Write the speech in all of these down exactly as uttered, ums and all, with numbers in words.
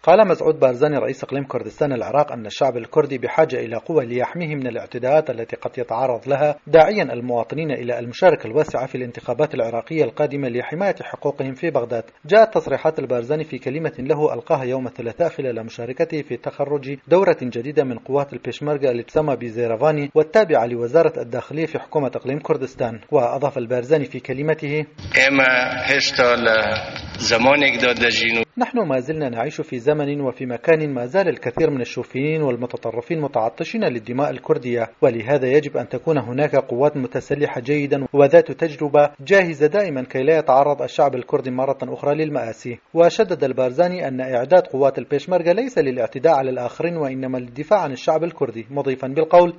قال مسعود بارزاني رئيس إقليم كردستان العراق أن الشعب الكردي بحاجة إلى قوة ليحميه من الاعتداءات التي قد يتعرض لها، داعيا المواطنين إلى المشاركة الواسعة في الانتخابات العراقية القادمة لحماية حقوقهم في بغداد. جاءت تصريحات البارزاني في كلمة له ألقاها يوم الثلاثاء خلال مشاركته في تخرج دورة جديدة من قوات البيشمركة اللي تسمى بزيرافاني والتابعة لوزارة الداخلية في حكومة إقليم كردستان. وأضاف البارزاني في كلمته: نحن ما زلنا نعيش في زمن وفي مكان ما زال الكثير من الشوفيين والمتطرفين متعطشين للدماء الكردية، ولهذا يجب أن تكون هناك قوات متسلحة جيدا وذات تجربة جاهزة دائما كي لا يتعرض الشعب الكردي مرة أخرى للمآسي. وشدد البارزاني أن إعداد قوات البيشمركة ليس للاعتداء على الآخرين وإنما للدفاع عن الشعب الكردي، مضيفا بالقول: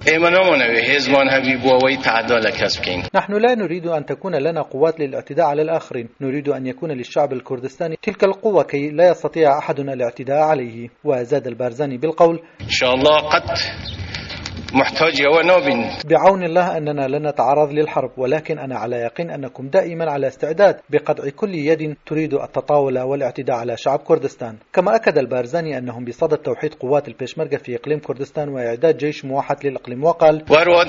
نحن لا نريد أن تكون لنا قوات للاعتداء على الآخرين، نريد أن يكون للشعب الكردستاني تلك القوة كي لا يستطيع أحد الاعتداء عليه. وزاد البارزاني بالقول: إن شاء الله قد محتاج ونوب بعون الله أننا لن نتعرض للحرب، ولكن أنا على يقين أنكم دائما على استعداد بقطع كل يد تريد التطاول والاعتداء على شعب كردستان. كما أكد البارزاني أنهم بصدد توحيد قوات البيشمركة في إقليم كردستان وإعداد جيش موحد للإقليم، وقال: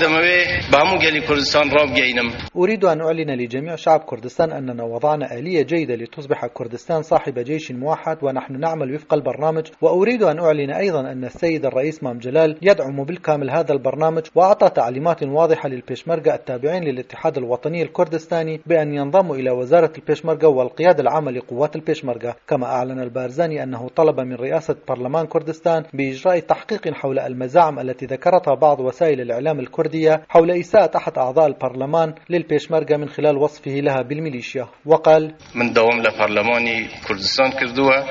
أريد أن أعلن لجميع شعب كردستان أننا وضعنا آلية جيدة لتصبح كردستان صاحب جيش موحد ونحن نعمل وفق البرنامج. وأريد أن أعلن أيضا أن السيد الرئيس مام جلال يدعم بالكامل هذا البرنامج، وأعطى تعليمات واضحة للبيشمركة التابعين للاتحاد الوطني الكردستاني بأن ينضموا إلى وزارة البيشمركة والقيادة العامة لقوات البيشمركة. كما أعلن البارزاني أنه طلب من رئاسة برلمان كردستان بإجراء تحقيق حول المزاعم التي ذكرتها بعض وسائل الإعلام الكردية حول إساءة أحد أعضاء البرلمان للبيشمركة من خلال وصفه لها بالميليشيا. وقال: من دوام لبرلماني كردستان كردوها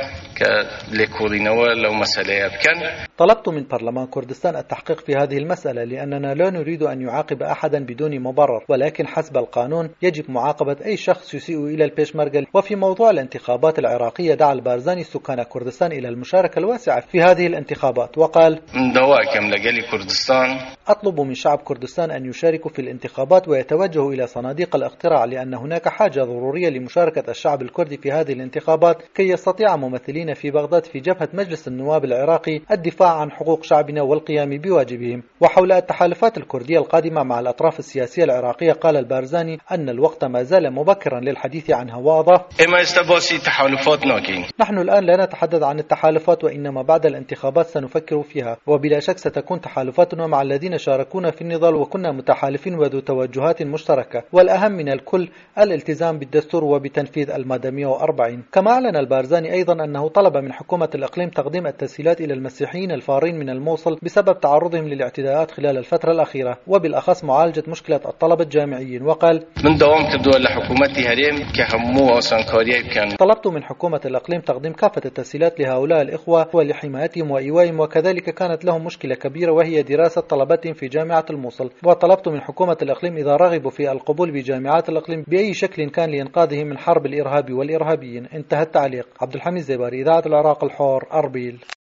كليكورينوا لو مسألة بكن. طلبت من برلمان كردستان التحقيق في هذه المسألة لأننا لا نريد أن يعاقب أحدا بدون مبرر، ولكن حسب القانون يجب معاقبة أي شخص يسيء إلى البيشمركة. وفي موضوع الانتخابات العراقية دعا البارزاني سكان كردستان إلى المشاركة الواسعة في هذه الانتخابات، وقال: من دواكم لجل كردستان أطلب من شعب كردستان أن يشاركوا في الانتخابات ويتوجهوا إلى صناديق الاقتراع، لأن هناك حاجة ضرورية لمشاركة الشعب الكردي في هذه الانتخابات كي يستطيع ممثلين في بغداد في جبهة مجلس النواب العراقي الدفاع عن حقوق شعبنا والقيام بواجبهم. وحول التحالفات الكردية القادمة مع الأطراف السياسية العراقية قال البارزاني أن الوقت ما زال مبكرا للحديث عنها، وأضاف: إما استباسي تحالفات ناكين. نحن الآن لا نتحدث عن التحالفات، وإنما بعد الانتخابات سنفكر فيها، وبلا شك ستكون تحالفاتنا مع الذين شاركونا في النضال وكنا متحالفين وذو توجهات مشتركة، والأهم من الكل الالتزام بالدستور وبتنفيذ المادة مئة وأربعين. كما أعلن البارزاني أيضا أنه طلب من حكومة الإقليم تقديم التسهيلات إلى المسيحيين الفارين من الموصل بسبب تعرضهم للاعتداءات خلال الفترة الأخيرة، وبالأخص معالجة مشكلة الطلبة الجامعيين. وقال: من دوام كردوا لحكومتي هريم كهمو وسانكاريه كان. طلبت من حكومة الإقليم تقديم كافة التسهيلات لهؤلاء الإخوة ولحمايتهم وإيوائهم، وكذلك كانت لهم مشكلة كبيرة وهي دراسة طلبتهم في جامعة الموصل. وطلبت من حكومة الإقليم إذا رغبوا في القبول بجامعات الإقليم بأي شكل كان لإنقاذهم من حرب الإرهاب والإرهابيين. انتهى التعليق. عبد الحميد زيباري، إذاعة العراق الحر، أربيل.